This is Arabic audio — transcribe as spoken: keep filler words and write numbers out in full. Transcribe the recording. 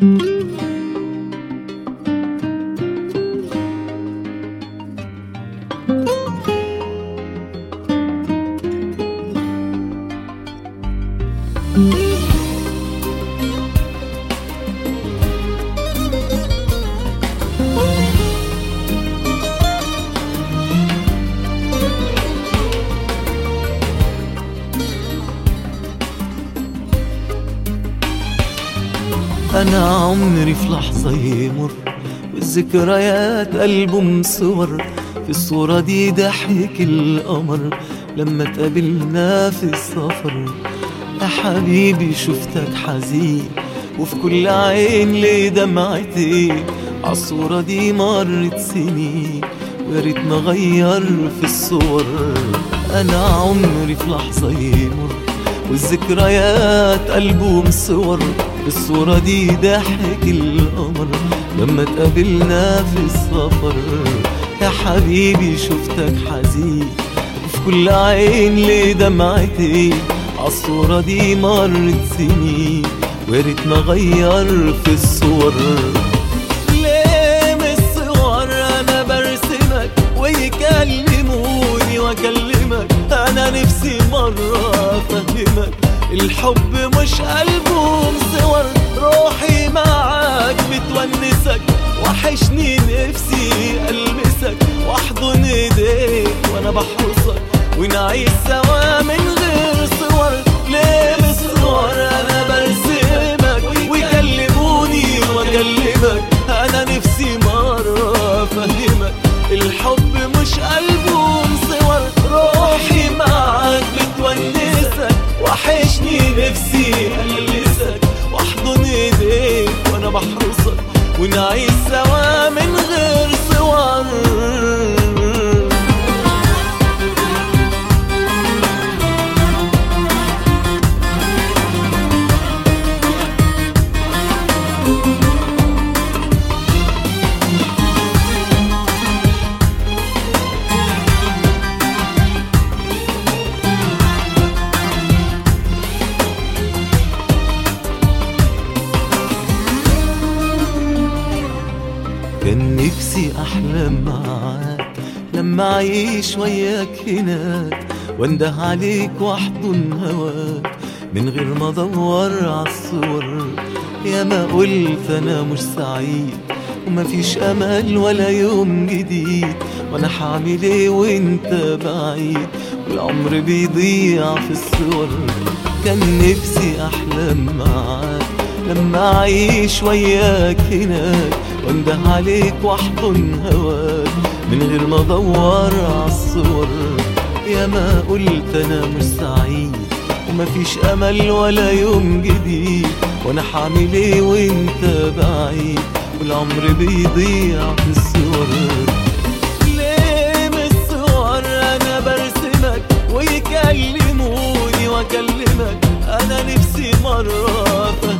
أنا عمري في لحظة يمر والذكريات ألبوم صور، في الصورة دي ضحك القمر لما اتقابلنا في السفر. يا حبيبي شفتك حزين وفي كل عين ليه دمعتي، عالصورة دي مرت سنين وياريت نغير في الصور. أنا عمري في لحظة يمر والذكريات ألبوم صور، الصورة دي ضحك القمر لما اتقابلنا في السفر. يا حبيبي شفتك حزين وفي كل عين ليه دمعتي، عالصورة دي مرت سنين وياريت نغير في الصور. ليه من الصور أنا برسمك ويكلموني وأكلمك، أنا نفسي مرة أفهمك الحب مش ألبوم صور، روحي معاك بتونسك وحشني نفسي ألمسك واحضن ايديك وانا بحرسك ونعيش سوا من غير صور. ليه بالصور انا برسمك ويكلموني واكلمك، انا نفسي مرة افهمك الحب مش ألبوم صور، روحي معاك بتونسك وحشني نفسي ألمسك واحضن ايديك وانا بحرسك ونعيش سوا من غير صور. كان نفسي أحلم معاك لما أعيش وياك هناك وانده عليك واحضن هواك من غير ما أدور عالصور. يا ما قلت أنا مش سعيد ومفيش أمل ولا يوم جديد، وأنا حعمل إيه وانت بعيد والعمر بيضيع في الصور. كان نفسي أحلم معاك لما أعيش وياك هناك وانده عليك واحضن هواك من غير ما ادور عالصور. يا ما قلت انا مش سعيد ومفيش امل ولا يوم جديد، وانا حعمل ايه وانت بعيد والعمر بيضيع في الصور. ليه من الصور انا برسمك ويكلموني واكلمك، انا نفسي مرة